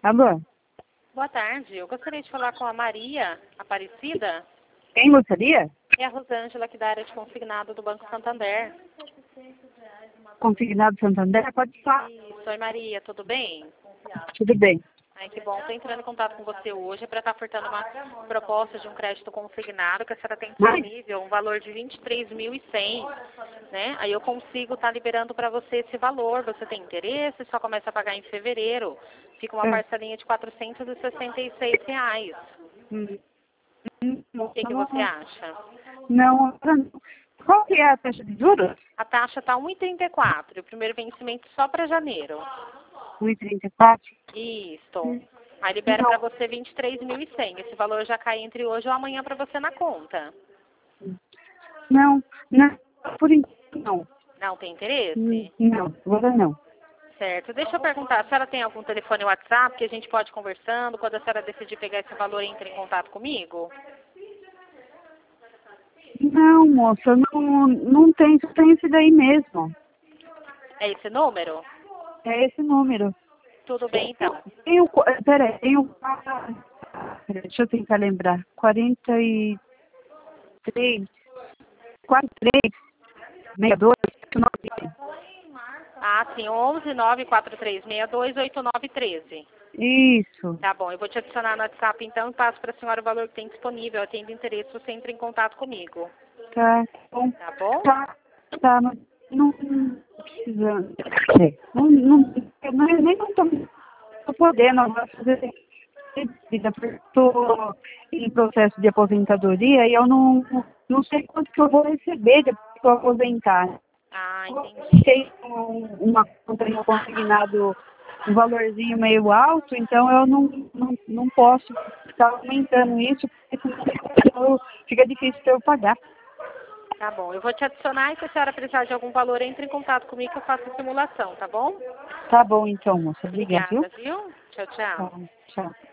Alô? Boa tarde. Eu gostaria de falar com a Maria Aparecida. Quem gostaria? É a Rosângela aqui da área de consignado do Banco Santander. Consignado Santander? Pode falar. Isso. Oi, Maria. Tudo bem? Tudo bem. Ai, que bom. Estou entrando em contato com você hoje para estar ofertando uma proposta de um crédito consignado que a senhora tem disponível, um valor de 23.100, né? Aí eu consigo estar liberando para você esse valor. Você tem interesse? Só começa a pagar em fevereiro. Fica uma parcelinha de R$ 466. O que você acha? Não. Qual que é a taxa de juros? A taxa está 1,34. O primeiro vencimento só para janeiro. 1,34? Isso. Aí libera para você 23.100. Esse valor já cai entre hoje ou amanhã para você na conta. Não. Por enquanto não. Não tem interesse? Não, agora não. Certo. Deixa eu perguntar, a senhora tem algum telefone WhatsApp que a gente pode ir conversando? Quando a senhora decidir pegar esse valor, entre em contato comigo? Não, moça, não tem, só tem esse daí mesmo. É esse número? É esse número. Tudo bem, então. Peraí, deixa eu tentar lembrar. 43, 43, 62, 89. Ah, sim, 11-94362-8913. Isso. Tá bom, eu vou te adicionar no WhatsApp então e passo para a senhora o valor que tem disponível. Atendo interesse, você entra em contato comigo. Tá bom. Tá bom? Tá, mas não precisando. Nem não tô podendo agora fazer vida, porque estou em processo de aposentadoria e eu não sei quanto que eu vou receber depois que eu aposentar. Ah, entendi. Tem uma conta no consignado, um valorzinho meio alto, então eu não posso ficar aumentando isso, porque senão fica difícil para eu pagar. Tá bom, eu vou te adicionar e se a senhora precisar de algum valor, entre em contato comigo que eu faço a simulação, tá bom? Tá bom então, moça. Obrigada, Obrigada, viu? viu? Tchau, tchau. Tchau.